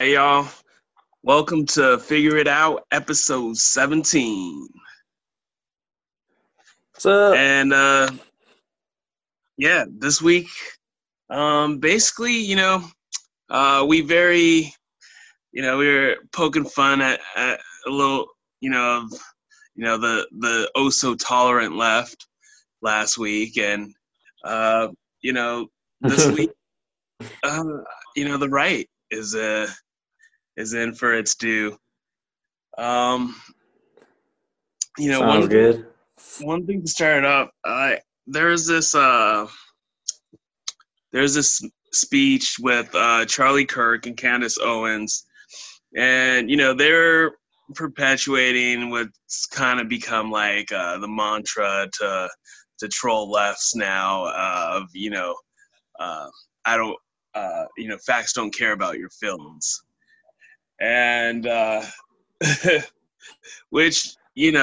Hey y'all, welcome to Figure It Out, episode 17. What's up? And this week, basically, we were poking fun at a little, the oh so tolerant left last week, and uh, this week, uh, the right is in for its due. Um, you know, Sounds one thing good. one thing to start up, there's this speech with Charlie Kirk and Candace Owens, and they're perpetuating what's kind of become like the mantra to troll lefts now of uh, I don't facts don't care about your feelings, and which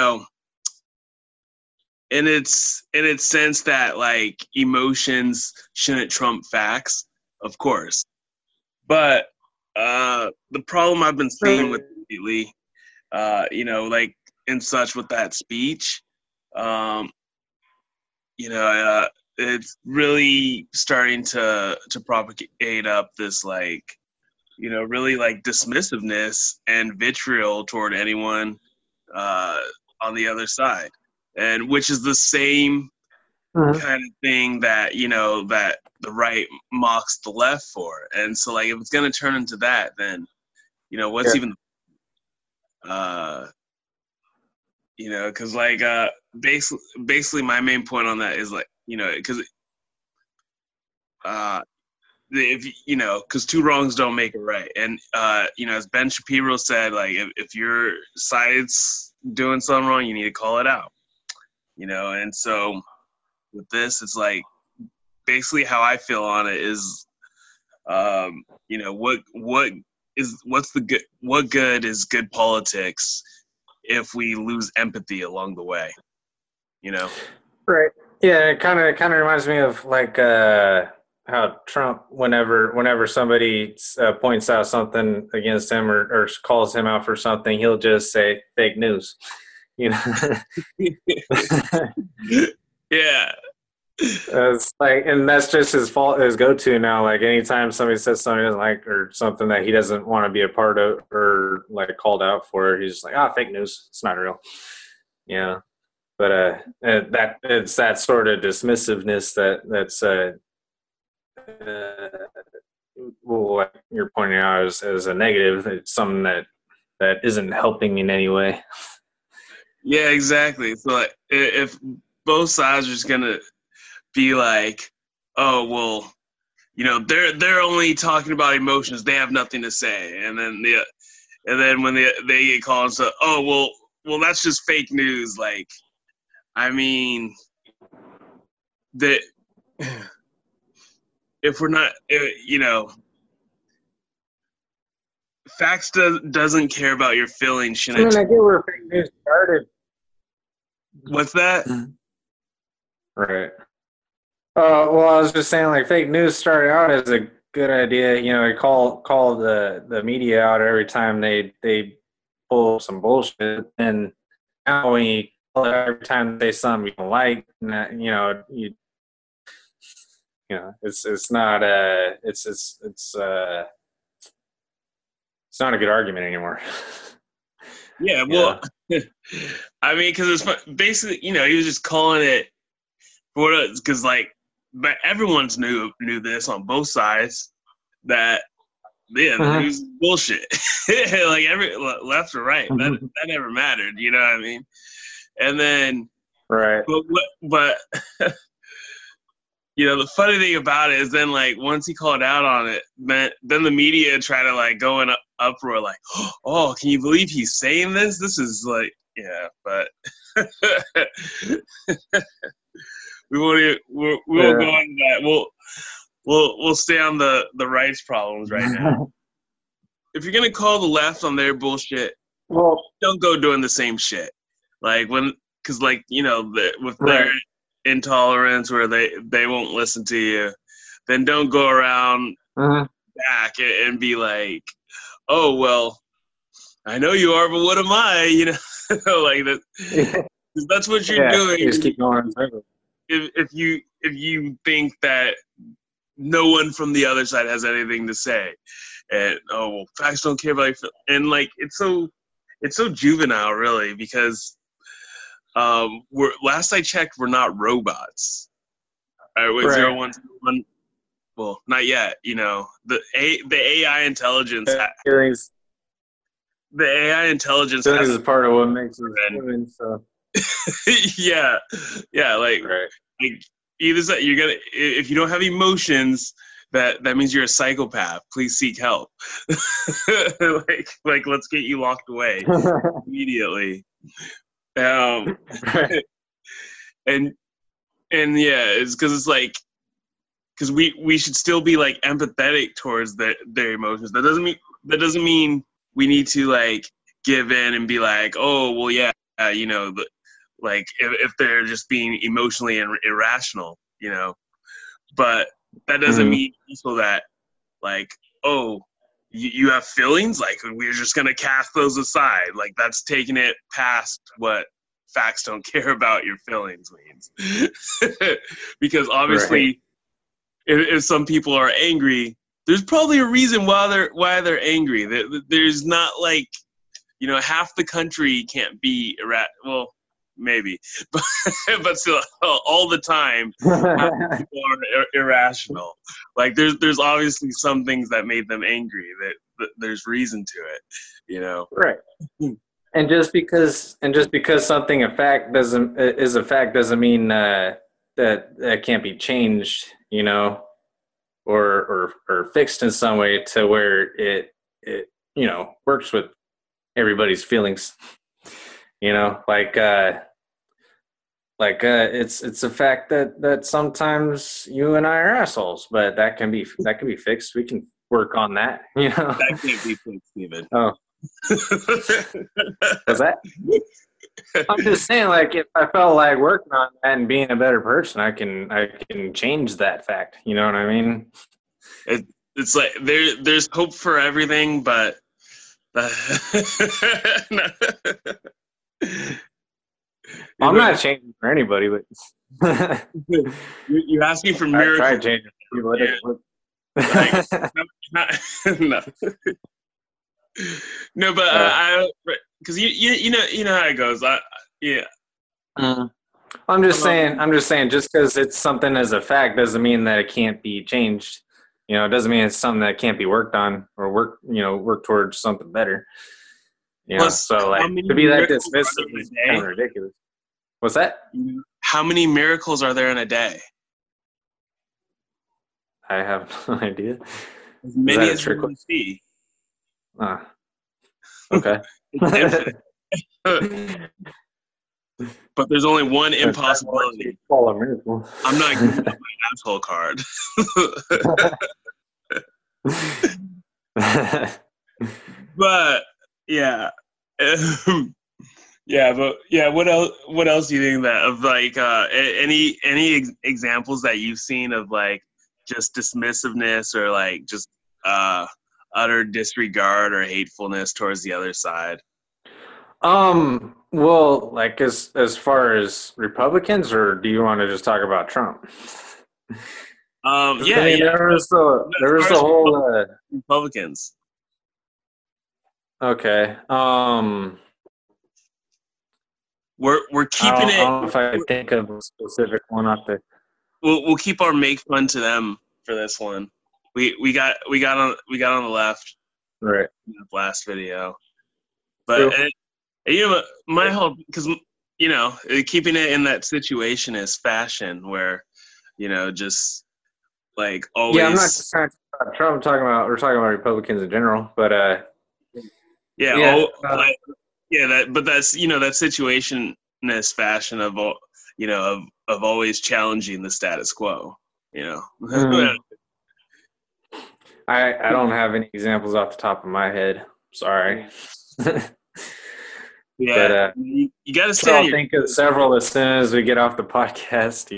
in its sense that like emotions shouldn't trump facts, of course. But the problem I've been seeing with lately, like in such with that speech, um, it's really starting to propagate up this like, really like dismissiveness and vitriol toward anyone uh, on the other side, and which is the same Mhm. kind of thing that that the right mocks the left for. And so like if it's going to turn into that, then what's Yeah. even uh because like basically my main point on that is like because uh if because two wrongs don't make it right. And as Ben Shapiro said, like if your side's doing something wrong, you need to call it out. And so with this, it's like basically how I feel on it is, what good is good politics if we lose empathy along the way, you know? Right. Yeah, it kind of reminds me of like how Trump, whenever somebody points out something against him or calls him out for something, he'll just say fake news. You know, Yeah. it's like, and that's just his fault, his go-to now. Like anytime somebody says something he doesn't like or something that he doesn't want to be a part of or like called out for, he's just like, fake news. It's not real. Yeah. But that it's that sort of dismissiveness that's uh, what you're pointing out as a negative. It's something that isn't helping in any way. Yeah, exactly. So like if both sides are just gonna be like, oh well, they're only talking about emotions, they have nothing to say. And then when they get called and say, oh well that's just fake news. Like, I mean, that if we're not, facts doesn't care about your feelings, I mean, shouldn't. I get where fake news started. What's that? Right. Well, I was just saying, like, fake news started out as a good idea. You know, call the media out every time they pull some bullshit, and now when you call it every time they say something you don't like, it's not it's not a good argument anymore. Yeah, well, Yeah. I mean, because it's basically, he was just calling it for what it is, because like, but everyone's knew this on both sides that yeah, the Uh-huh. news is bullshit. Like every left or right, that never mattered. You know what I mean? And then, Right. but the funny thing about it is then like once he called out on it, then the media try to like go in uproar like, oh, can you believe he's saying this? This is like, yeah, but we won't go Yeah. into that. We'll stay on the rights problems right now. If you're gonna call the left on their bullshit, Well, don't go doing the same shit. Like because like with their right. intolerance where they won't listen to you, then don't go around Uh-huh. back and be like, oh well, I know you are, but what am I? Like that. That's what you're Yeah, doing. you just keep going in circles. If you think that no one from the other side has anything to say, and oh well, facts don't care about your and like it's so juvenile, really, because we're last I checked, we're not robots. All right, wait, Right. 0101. Well, not yet. The AI intelligence. Feelings, The AI intelligence feelings has. is part of what makes us human. So Yeah, yeah. Like right. either that you're gonna if you don't have emotions, that means you're a psychopath. Please seek help. like let's get you locked away immediately. Um, Right. and yeah, it's because it's like because we should still be like empathetic towards their emotions. That doesn't mean we need to like give in and be like, oh well, yeah, like if they're just being emotionally irrational, but that doesn't mean also that like, oh, you have feelings, like we're just gonna cast those aside, like that's taking it past what facts don't care about your feelings means. Because obviously Right. if some people are angry, there's probably a reason why they're angry. There's not like half the country can't be well, maybe, but still, all the time, half the people are irrational. Like there's obviously some things that made them angry. That there's reason to it. Right. And just because something is a fact doesn't mean that can't be changed, or fixed in some way to where it works with everybody's feelings. It's a fact that sometimes you and I are assholes, but that can be fixed. We can work on that. That can't be fixed, Steven. Oh, was that? I'm just saying, like, if I felt like working on that and being a better person, I can change that fact. You know what I mean? It's like there's hope for everything, but I'm not changing for anybody, but you're asking for I miracles. try changing for people. It doesn't work. No. No, but I because you know how it goes. Yeah. I'm just saying, just because it's something as a fact doesn't mean that it can't be changed. It doesn't mean it's something that can't be worked on or work towards something better. Plus, so like to be that dismissive is kind of ridiculous. What's that? How many miracles are there in a day? I have no idea. As many as you can see. Okay. But there's only one impossibility. I'm not giving up my asshole card. But yeah. Yeah, but yeah, what else do you think that of like any examples that you've seen of like just dismissiveness or like just utter disregard or hatefulness towards the other side? Well, like as far as Republicans, or do you want to just talk about Trump? Yeah, There was the whole Republicans. Okay. We're keeping it. I don't know if I think of a specific one off there. We'll keep our make fun to them for this one. We got on the left. Right. In the last video, but my whole because keeping it in that situation is fashion where just like always. Yeah, I'm not just trying to talk about Trump. We're talking about Republicans in general, but but that's that situationist fashion of of always challenging the status quo. I don't have any examples off the top of my head. Sorry. Yeah, but, you got to say. I'll think of several as soon as we get off the podcast.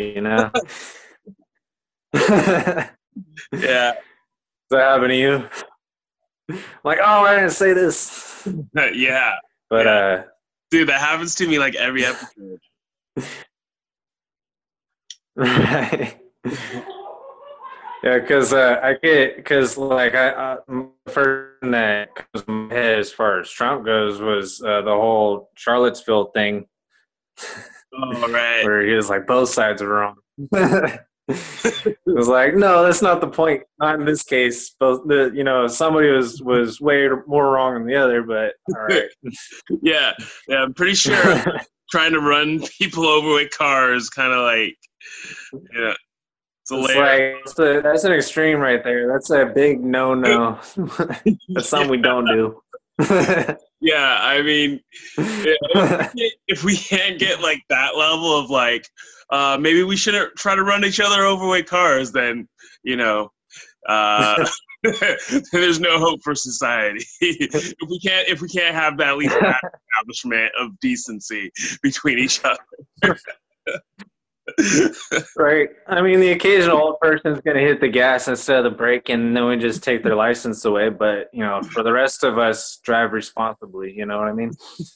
Yeah. Does that happen to you? Like, oh, I didn't say this. Yeah, But yeah, dude, that happens to me like every episode. right. Yeah, because like the first thing that comes to my head as far as Trump goes was the whole Charlottesville thing, Oh, right. where he was like both sides are wrong. It was like, no, that's not the point. Not in this case. Both somebody was way more wrong than the other, but all right. Yeah, I'm pretty sure trying to run people over with cars, kind of like, yeah, it's a It's layer. like that's an extreme right there. That's a big no. That's Yeah, something we don't do. yeah, I mean, if we can't get like that level of like, maybe we shouldn't try to run each other over with cars, then you know, uh, there's no hope for society. If we can't have that at least that establishment of decency between each other. Right. I mean, the occasional old person's going to hit the gas instead of the brake, and then we just take their license away. But for the rest of us, drive responsibly. You know what I mean?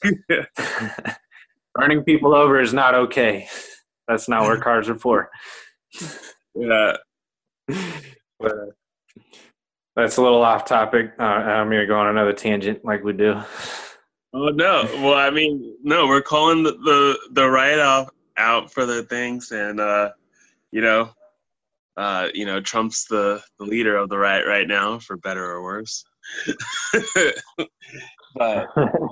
Running people over is not okay. That's not what cars are for. Yeah. But that's a little off topic. I'm going to go on another tangent like we do. Oh no. Well, I mean, no. We're calling the right out for the things, and Trump's the leader of the right now, for better or worse. but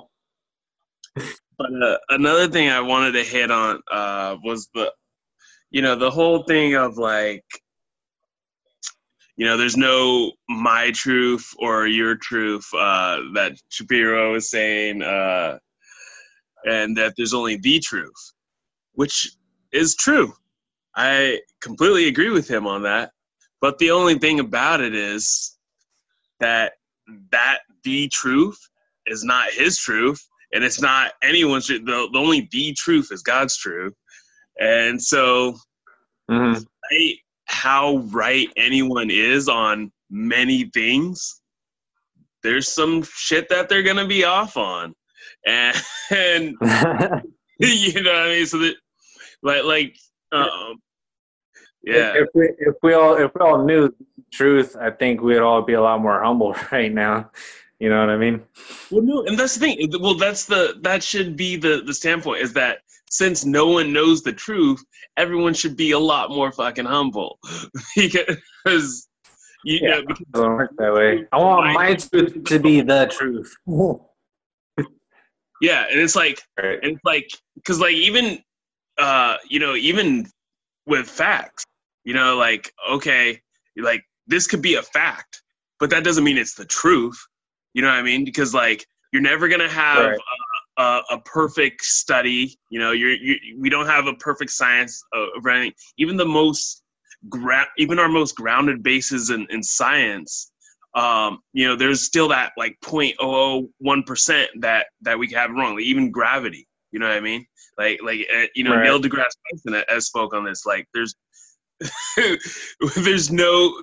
another thing I wanted to hit on was the whole thing of like, there's no my truth or your truth that Shapiro was saying, and that there's only the truth, which is true. I completely agree with him on that. But the only thing about it is that the truth is not his truth, and it's not anyone's truth. The only the truth is God's truth. And so how right anyone is on many things, there's some shit that they're going to be off on. And you know what I mean? So that, yeah. If we all knew the truth, I think we'd all be a lot more humble right now. You know what I mean? Well, no, and that's the thing. Well, that should be the standpoint, is that since no one knows the truth, everyone should be a lot more fucking humble, because because it doesn't work that way. I want my truth to be the truth. Yeah, and it's like, because like even even with facts, okay, like this could be a fact, but that doesn't mean it's the truth. You know what I mean? Because like you're never gonna have a perfect study. We don't have a perfect science of anything. Even the most even our most grounded bases in science, there's still that like 0.001% that we have wrong. Like even gravity. You know what I mean? Neil deGrasse Tyson has spoke on this. Like there's there's no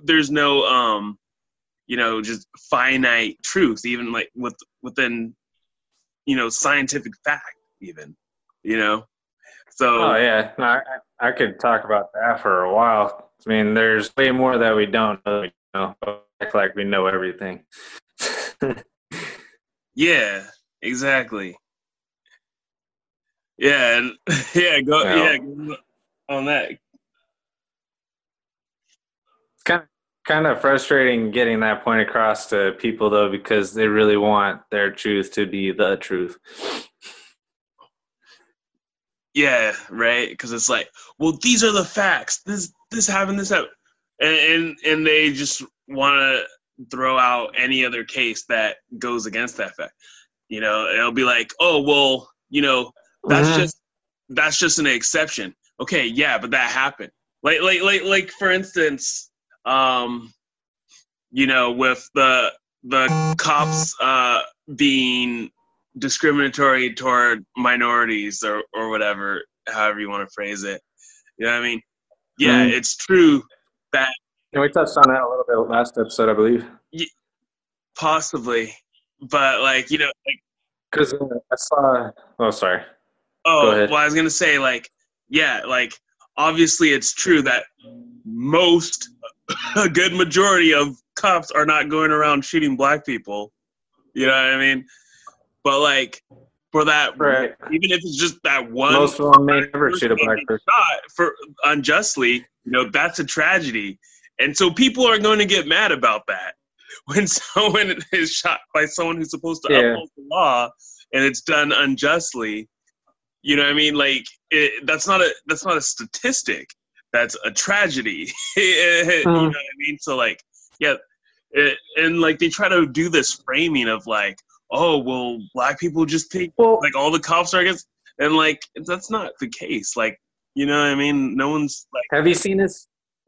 just finite truth, even like within scientific fact, even. So oh yeah, no, I could talk about that for a while. I mean, there's way more that we don't know. Act like we know everything. Yeah, exactly. Yeah, and go on that. It's kind of frustrating getting that point across to people though, because they really want their truth to be the truth. Yeah, right. Because it's like, well, these are the facts. This happened. This happened, and they just want to throw out any other case that goes against that fact. It'll be like, oh well, that's just an exception. Okay, yeah, but that happened. Like for instance, with the cops being discriminatory toward minorities or whatever, however you want to phrase it. You know what I mean? Yeah, it's true that. And we touched on that a little bit last episode, I believe. possibly, but like, like, Because I saw. Oh, sorry. Go oh, ahead. well, I was gonna say, like, yeah, like, obviously it's true that most, a good majority of cops are not going around shooting black people. You know what I mean? But like, for that, Right. even if it's just that one, Most of them may never person shoot a that black gets person. shot for unjustly, that's a tragedy, and so people are going to get mad about that when someone is shot by someone who's supposed to Yeah. uphold the law and it's done unjustly. You know what I mean? Like, that's not a statistic. That's a tragedy. You know what I mean? So like, yeah, and like they try to do this framing of like, oh well, black people just think like all the cops are against, and like that's not the case. Like, you know what I mean? No one's like. Have you seen this?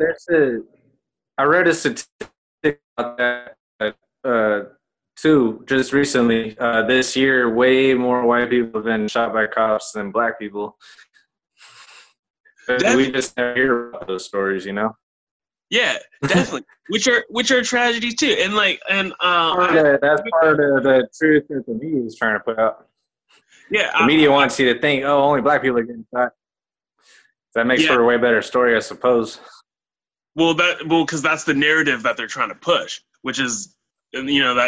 I read a statistic about that too just recently. This year, way more white people have been shot by cops than black people. But we just never hear about those stories, Yeah, definitely. which are tragedies too, and like, and that's part of the truth that the media is trying to put out. Yeah, the media wants you to think, oh, only black people are getting shot. That makes for a way better story, I suppose. Well, because that's the narrative that they're trying to push, which is, and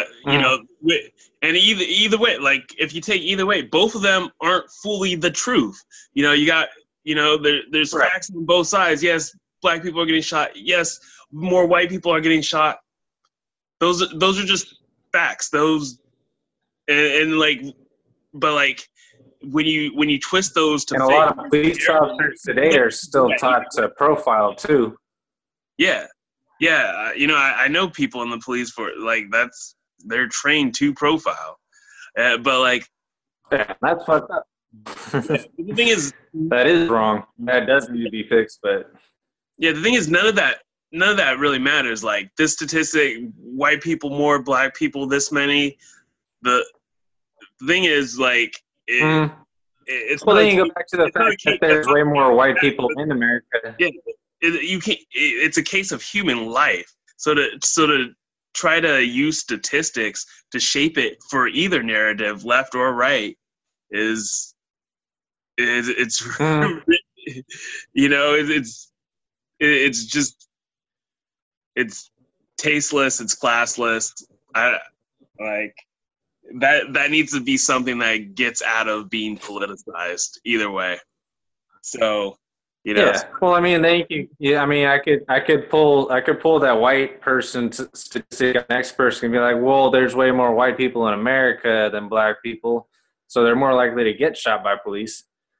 either way, like if you take either way, both of them aren't fully the truth. You got, there's facts on both sides. Yes, black people are getting shot. Yes, more white people are getting shot. Those are just facts. Those, and like, but like when you twist those to, and a lot of police officers today are still taught to profile too. Yeah. I know people in the police for like they're trained to profile, but like, that's fucked up. The thing is, that is wrong. That does need to be fixed, but yeah, the thing is, none of that really matters. Like this statistic, white people more, black people this many. The thing is, like, it's well. Then you go back to the fact that there's way more white people in America. Yeah. You can't. It's a case of human life. So to try to use statistics to shape it for either narrative, left or right, it's it's just it's tasteless. It's classless. I like that needs to be something that gets out of being politicized either way. So. Yeah. Well, I mean, I could pull that white person statistic. The next person can be like, well, there's way more white people in America than black people, so they're more likely to get shot by police.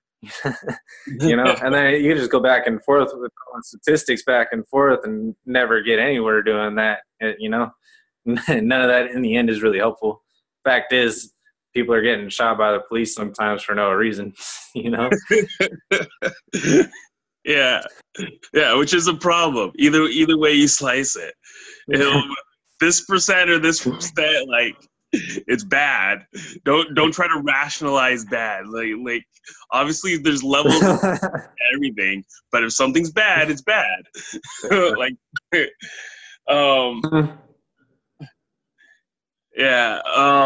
And then you just go back and forth with statistics back and forth and never get anywhere doing that. None of that in the end is really helpful. Fact is, people are getting shot by the police sometimes for no reason. Yeah, which is a problem. Either way you slice it, this percent or this percent, like, it's bad. Don't try to rationalize bad. Like obviously there's levels of everything, but if something's bad, it's bad. Like, yeah.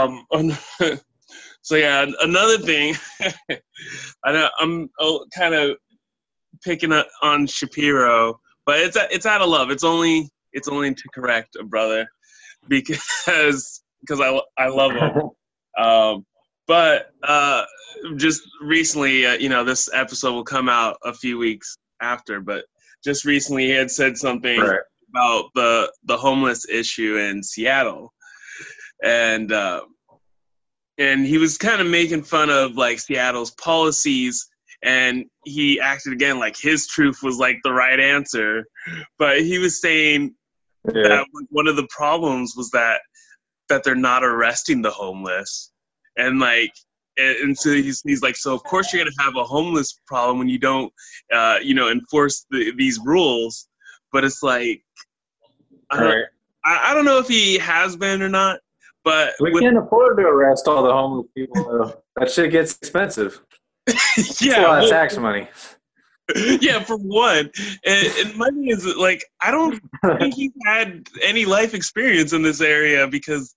So yeah, another thing. I know I'm kind of picking up on Shapiro, but it's out of love. It's only to correct a brother because I love him. But just recently, this episode will come out a few weeks after. But just recently, he had said something about the homeless issue in Seattle, and he was kind of making fun of like Seattle's policies. And he acted again like his truth was like the right answer, but he was saying that one of the problems was that they're not arresting the homeless, and so he's like, so of course you're gonna have a homeless problem when you don't enforce these rules, but it's like I don't know if he has been or not, but we can't afford to arrest all the homeless people though. That shit gets expensive. Yeah, a lot of tax money. Yeah, for one. And my thing is, like, I don't think he's had any life experience in this area because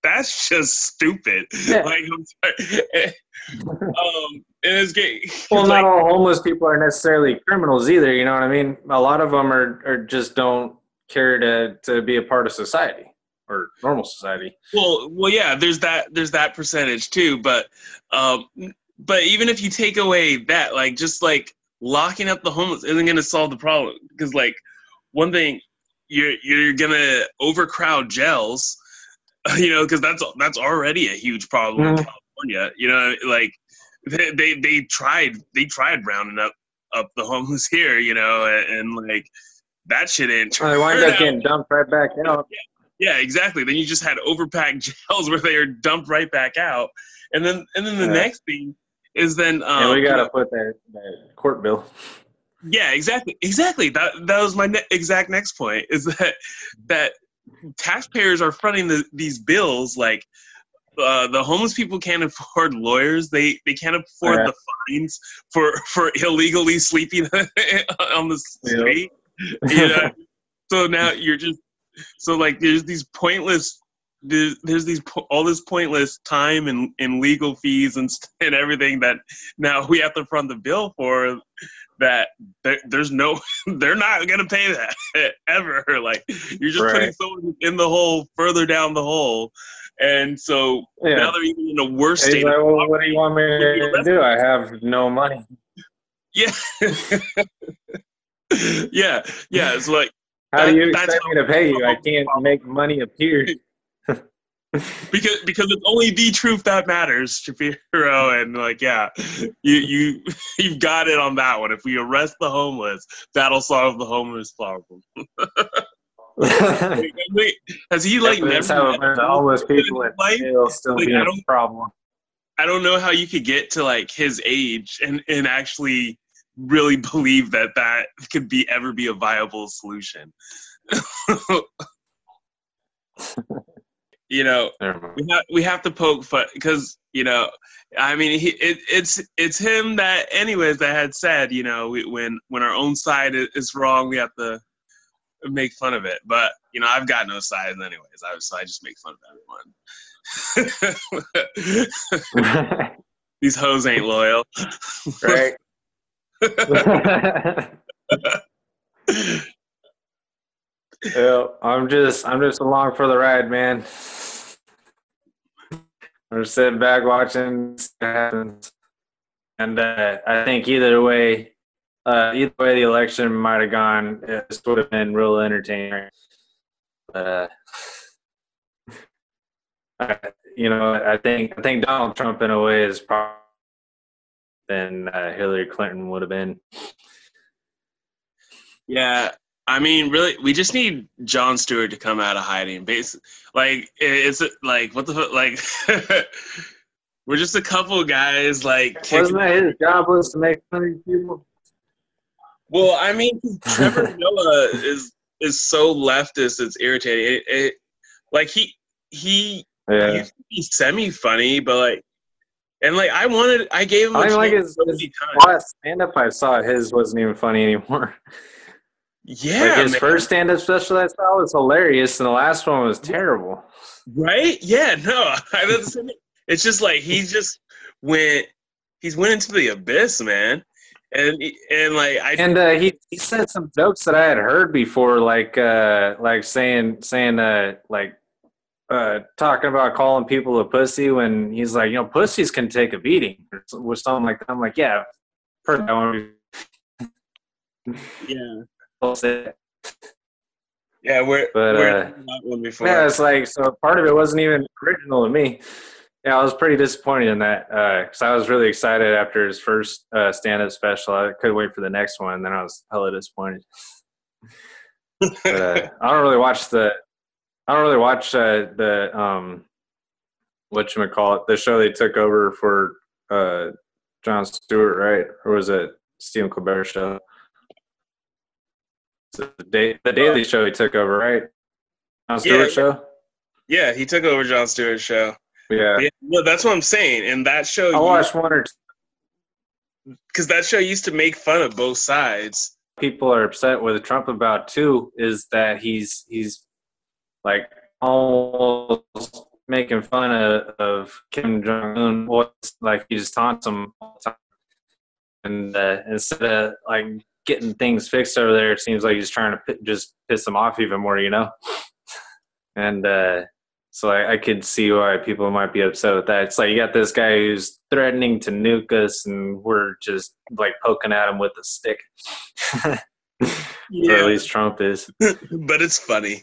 that's just stupid. Yeah. Like, I'm sorry. And it's gay. Well, Like, not all homeless people are necessarily criminals either. You know what I mean? A lot of them are just don't care to be a part of society or normal society. well, yeah. There's that percentage too, um, but even if you take away that, like, just like locking up the homeless isn't going to solve the problem, because like one thing, you're gonna overcrowd jails, because that's already a huge problem in Mhm. California. Like they tried rounding up the homeless here, and like that shit ain't Well, they wind turn up out. getting dumped right back out. Yeah, exactly. Then you just had overpacked jails where they are dumped right back out, and then the Yeah. next thing is then And we got to put that court bill. yeah, exactly. That was my exact next point, is that taxpayers are fronting these bills. Like, the homeless people can't afford lawyers. They can't afford the fines for illegally sleeping on the street. So now you're just like there's all this pointless time and legal fees and everything that now we have to front the bill for. That there's no, they're not gonna pay that ever. Like, you're just putting someone in the hole further down the hole, and so now they're even in a worse state. Like, well, what do you want me to do? I have no money. Yeah, yeah. It's like, how do you expect me to pay you? I can't make money appear. because it's only the truth that matters, Shapiro, and like, yeah, you've got it on that one. If we arrest the homeless, that'll solve the homeless problem. Wait, has he like never met homeless people in jail still like, being a problem? I don't know how you could get to like his age and actually really believe that could ever be a viable solution. We have to poke fun, because I mean, it's him that anyways that had said, when our own side is wrong, we have to make fun of it. But I've got no sides anyways, so I just make fun of everyone. These hoes ain't loyal, right? Yeah, I'm just along for the ride, man. I'm just sitting back watching what happens, and I think either way the election might have gone, this would have been real entertaining. But I think Donald Trump in a way is probably than Hillary Clinton would have been. Yeah. I mean, really, we just need Jon Stewart to come out of hiding. Like, it's like, what the fuck? Like, we're just a couple of guys, like. Wasn't that his job, was to make fun of people? Well, I mean, Trevor Noah is so leftist, it's irritating. Like, he used to be semi-funny, but like, and like, I gave him a like his last stand-up I saw, his wasn't even funny anymore. Yeah, like his first stand-up special I saw was hilarious, and the last one was terrible. Right? Yeah, no. It's just like he's went into the abyss, man. And like he said some jokes that I had heard before, like saying talking about calling people a pussy, when he's like, pussies can take a beating or something like that. I'm like, yeah, heard that one. Yeah. Yeah, one before. Yeah, it's like, so part of it wasn't even original to me. Yeah, I was pretty disappointed in that, because I was really excited after his first stand-up special. I couldn't wait for the next one, and then I was hella disappointed. But I don't really watch the whatchamacallit, the show they took over for Jon Stewart, right? Or was it Stephen Colbert show? The Daily Show he took over, right? Jon Stewart show? Yeah, he took over Jon Stewart's show. Yeah. Well, that's what I'm saying. And that show, I watched one or two. Because that show used to make fun of both sides. People are upset with Trump about too, is that he's like almost making fun of Kim Jong Un. Like he just taunts him all the time, and instead of like getting things fixed over there, it seems like he's trying to just piss them off even more, you know. And so I could see why people might be upset with that. It's like you got this guy who's threatening to nuke us, and we're just like poking at him with a stick. Yeah. Or at least Trump is. But it's funny.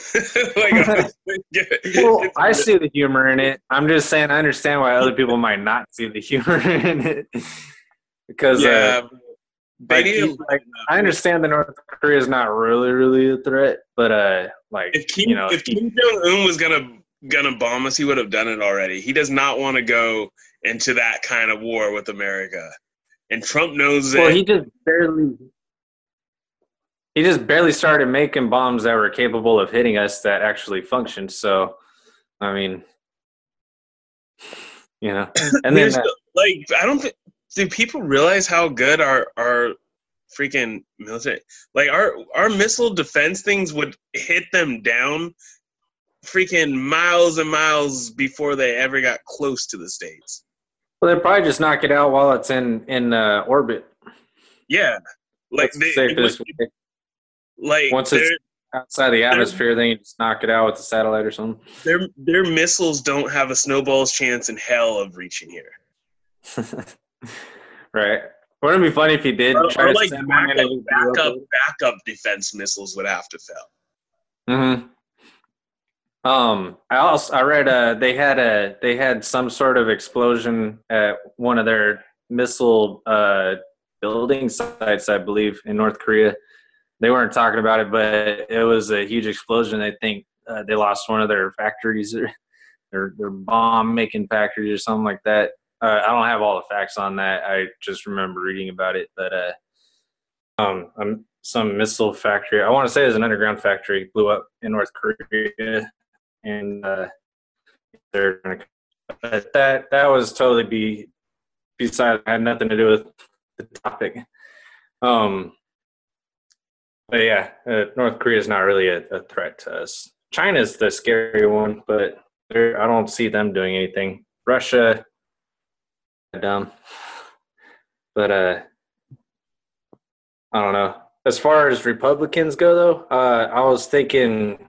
Well, I see the humor in it. I'm just saying I understand why other people might not see the humor in it. Because yeah, I understand that North Korea is not really a threat, but if Kim Jong Un was gonna bomb us, he would have done it already. He does not want to go into that kind of war with America, and Trump knows well, it. He just barely started making bombs that were capable of hitting us that actually functioned. So, I mean, you know, and then I don't think. Do people realize how good our freaking military? Like our missile defense things would hit them down freaking miles and miles before they ever got close to the States. well, they'd probably just knock it out while it's in orbit. Yeah, like once it's outside the atmosphere, then you just knock it out with a satellite or something. Their missiles don't have a snowball's chance in hell of reaching here. Right. Wouldn't it be funny if he did try to like send backup defense missiles would have to fail. Mm-hmm. I read they had some sort of explosion at one of their missile building sites, I believe, in North Korea. They weren't talking about it, but it was a huge explosion. I think they lost one of their factories, their bomb making factories or something like that. I don't have all the facts on that. I just remember reading about it. But some missile factory, I want to say it was an underground factory, blew up in North Korea, and they're trying to. That was totally beside. Had nothing to do with the topic. But yeah, North Korea is not really a threat to us. China's the scary one, but I don't see them doing anything. Russia, dumb. But I don't know. As far as Republicans go, though, I was thinking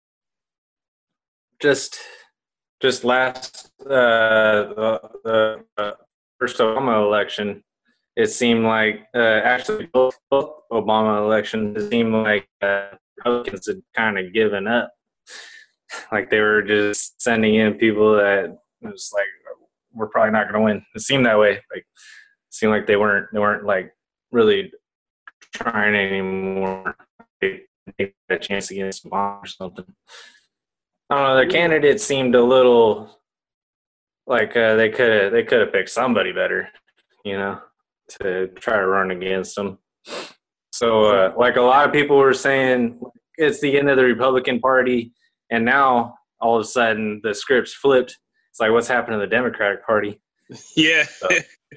just last the first Obama election, it seemed like actually both Obama elections, it seemed like Republicans had kind of given up. Like they were just sending in people that was like, we're probably not going to win. It seemed that way. Like it seemed like they weren't like really trying anymore. They had a chance against Obama or something. I don't know. The candidate seemed a little like they could have picked somebody better, you know, to try to run against them. So, like a lot of people were saying, it's the end of the Republican Party, and now all of a sudden the script's flipped. It's like, what's happened to the Democratic Party? Yeah. So.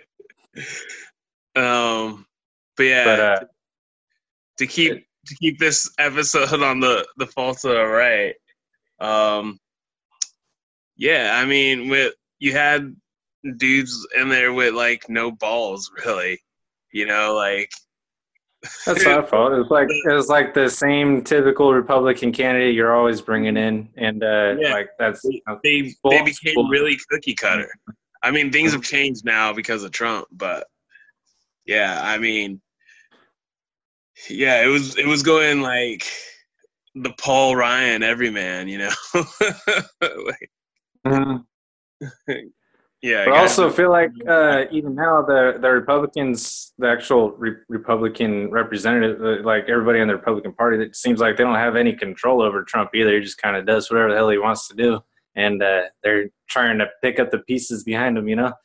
But yeah, to keep this episode on the fault of the right. Yeah, I mean, you had dudes in there with like no balls, really. You know, like that's my fault. It was like the same typical Republican candidate you're always bringing in, and like that's they became really cookie cutter. I mean, things have changed now because of Trump, but yeah, I mean, yeah, it was going like the Paul Ryan everyman, you know. Like, yeah, but I also feel like even now the Republicans, the actual Republican representative, like everybody in the Republican Party, it seems like they don't have any control over Trump either. He just kind of does whatever the hell he wants to do, and they're trying to pick up the pieces behind him, you know.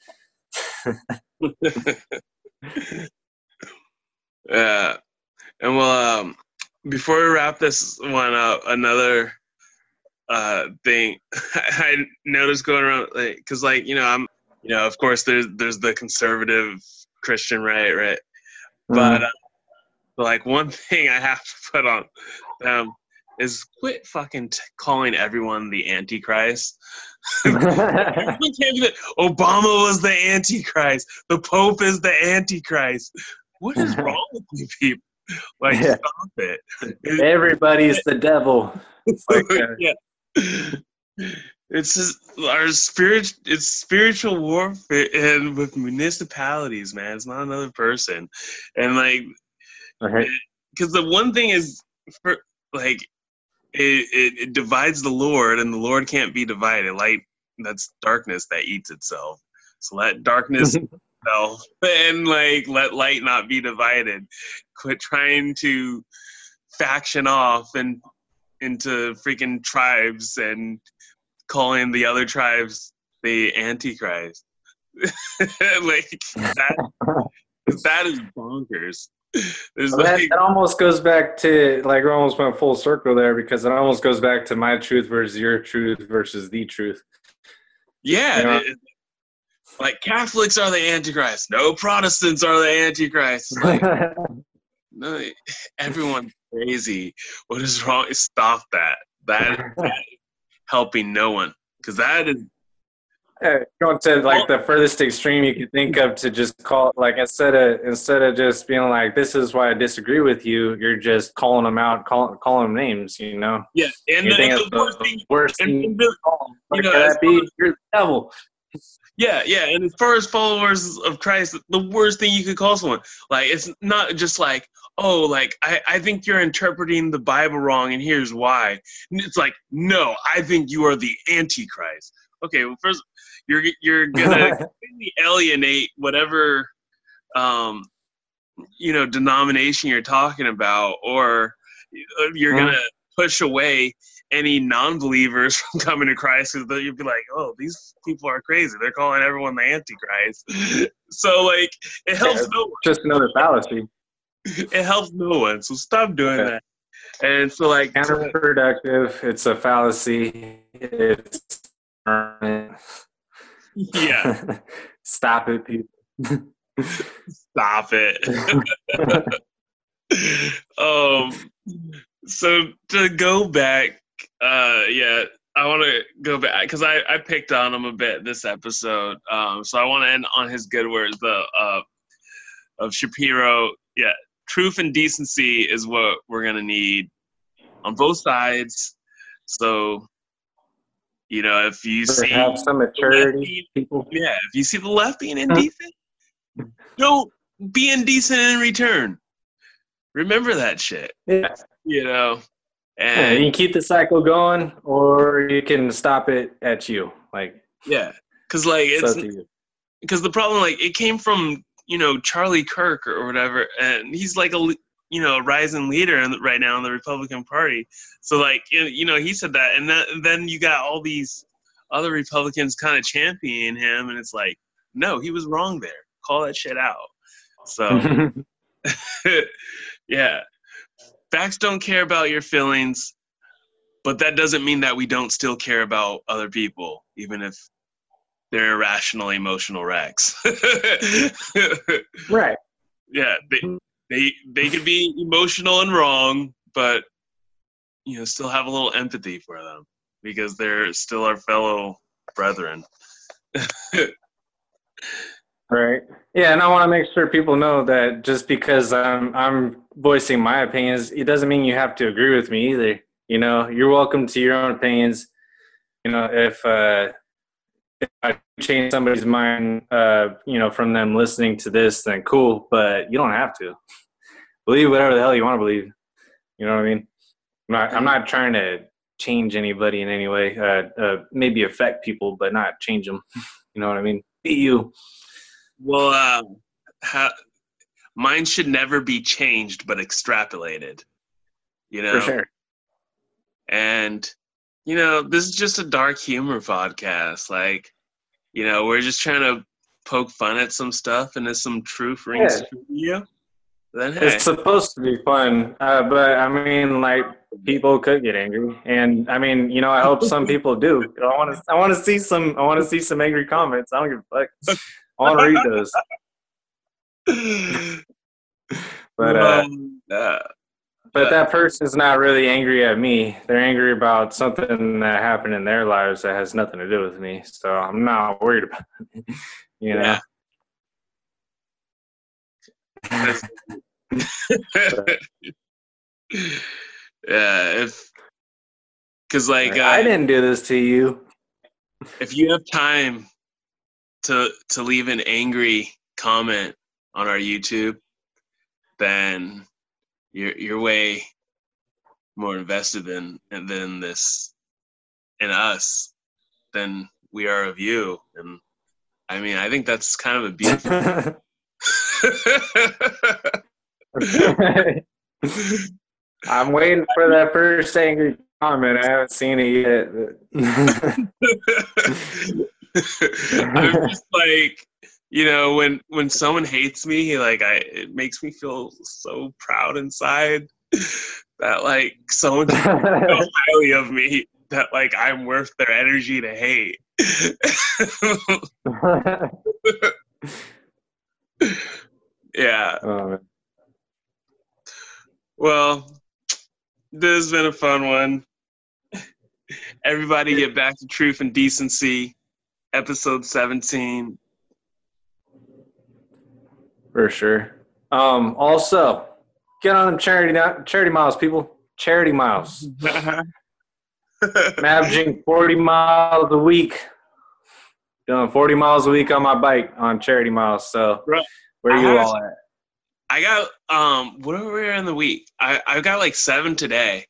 Yeah, and well, before we wrap this one up, another thing I noticed going around, like, because like of course there's the conservative Christian right, but like one thing I have to put on them is quit fucking calling everyone the Antichrist. Everyone can't be that. Obama was the Antichrist. The Pope is the Antichrist. What is wrong with you people? Like, Yeah. stop it. Everybody's the devil. It's like Yeah. It's just our spirit. It's spiritual warfare, and with municipalities, man. It's not another person, and like, right. because the one thing is, for like, it divides the Lord, and the Lord can't be divided. Light, that's darkness that eats itself. So let darkness eat itself, and like let light not be divided. Quit trying to faction off and into freaking tribes and calling the other tribes the Antichrist. Like that is bonkers. That almost goes back to, like, we almost went full circle there, because it almost goes back to my truth versus your truth versus the truth. Yeah, You know? like Catholics are the Antichrist. No, Protestants are the Antichrist. Like, no, everyone's crazy. What is wrong? Stop that. That is helping no one, because that is going to like the furthest extreme you could think of, to just call, like, instead of just being like, this is why I disagree with you, you're just calling them out, calling them names, you know. Yeah, and you think the worst thing and the, like, that be you're the devil. Yeah, and as far as followers of Christ, the worst thing you could call someone, like, it's not just like, oh, like, I think you're interpreting the Bible wrong, and here's why. It's like, no, I think you are the Antichrist. Okay, well, first, you're gonna completely alienate whatever, denomination you're talking about, or you're gonna push away any non-believers from coming to Christ, because you'd be like, oh, these people are crazy. They're calling everyone the Antichrist. So, like, it helps no one. Just another fallacy. It helps no one. So stop doing that. And so, like, counterproductive. It's a fallacy. It's yeah. Stop it, people. Stop it. So to go back, I want to go back because I picked on him a bit this episode. So I want to end on his good words, of Shapiro. Yeah, truth and decency is what we're gonna need on both sides. So, if you have some maturity, people. Yeah, if you see the left being indecent, don't be indecent in return. Remember that shit. Yeah. And you can keep the cycle going, or you can stop it at you. Like, yeah, because like it's because the problem, like, it came from Charlie Kirk or whatever, and he's like a rising leader right now in the Republican Party. So like he said that, and then you got all these other Republicans kind of championing him, and it's like, no, he was wrong there. Call that shit out. So yeah. Facts don't care about your feelings, but that doesn't mean that we don't still care about other people, even if they're irrational, emotional wrecks. Right. Yeah, they could be emotional and wrong, but still have a little empathy for them because they're still our fellow brethren. Right. Yeah, and I want to make sure people know that just because I'm voicing my opinions, it doesn't mean you have to agree with me either. You're welcome to your own opinions. If I change somebody's mind, from them listening to this, then cool. But you don't have to believe whatever the hell you want to believe. You know what I mean? I'm not trying to change anybody in any way. Maybe affect people, but not change them. You know what I mean? Be you. Well, mine should never be changed, but extrapolated. For sure. And this is just a dark humor podcast. Like, we're just trying to poke fun at some stuff, and if some truth rings true to you, then hey. It's supposed to be fun, but I mean, like, people could get angry, and I mean, I hope some people do. I want to see some angry comments. I don't give a fuck. I want to read those. But But that person's not really angry at me. They're angry about something that happened in their lives that has nothing to do with me. So I'm not worried about it. You know? Yeah, because like I didn't do this to you. If you have time to leave an angry comment on our YouTube, then you're way more invested in this in us than we are of you. And I mean, I think that's kind of a beautiful. I'm waiting for that first angry comment. I haven't seen it yet. I'm just like, when someone hates me, like it makes me feel so proud inside that like someone thinks so highly of me that like I'm worth their energy to hate. Yeah. Well, this has been a fun one. Everybody get back to Truth and Decency, episode 17. For sure. Also, get on them charity miles, people. Charity miles. I'm averaging 40 miles a week. Doing 40 miles a week on my bike on charity miles. So, bro, where are you all at? I got what are we in the week? I got like 7 today,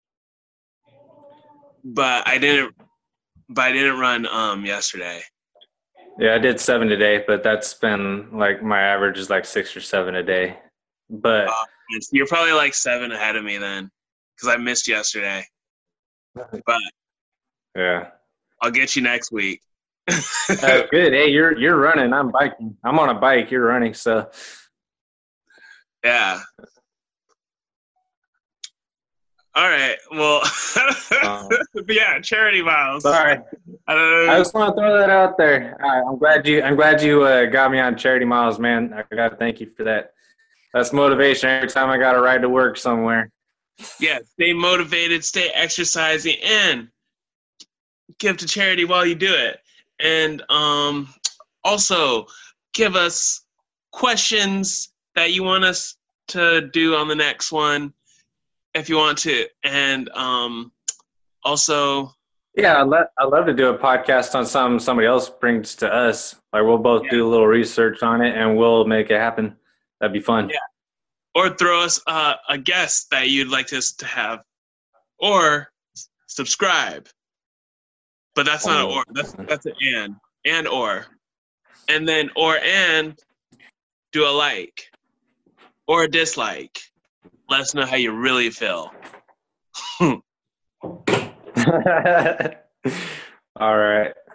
but I didn't run yesterday. Yeah, I did 7 today, but that's been like my average is like 6 or 7 a day. But you're probably like 7 ahead of me then, because I missed yesterday. But yeah, I'll get you next week. That's good. Hey, you're running. I'm biking. I'm on a bike. You're running. So yeah. All right. Well, yeah, charity miles. Sorry. I just want to throw that out there. I'm glad you got me on charity miles, man. I got to thank you for that. That's motivation every time I got to ride to work somewhere. Yeah, stay motivated, stay exercising, and give to charity while you do it. And also give us questions that you want us to do on the next one if you want to. And also, yeah, I'd love to do a podcast on something somebody else brings to us. Like we'll both do a little research on it and we'll make it happen. That'd be fun. Yeah. Or throw us a guest that you'd like us to have, or subscribe. But that's not an or. That's an and or, and then and do a like or a dislike. Let us know how you really feel. All right.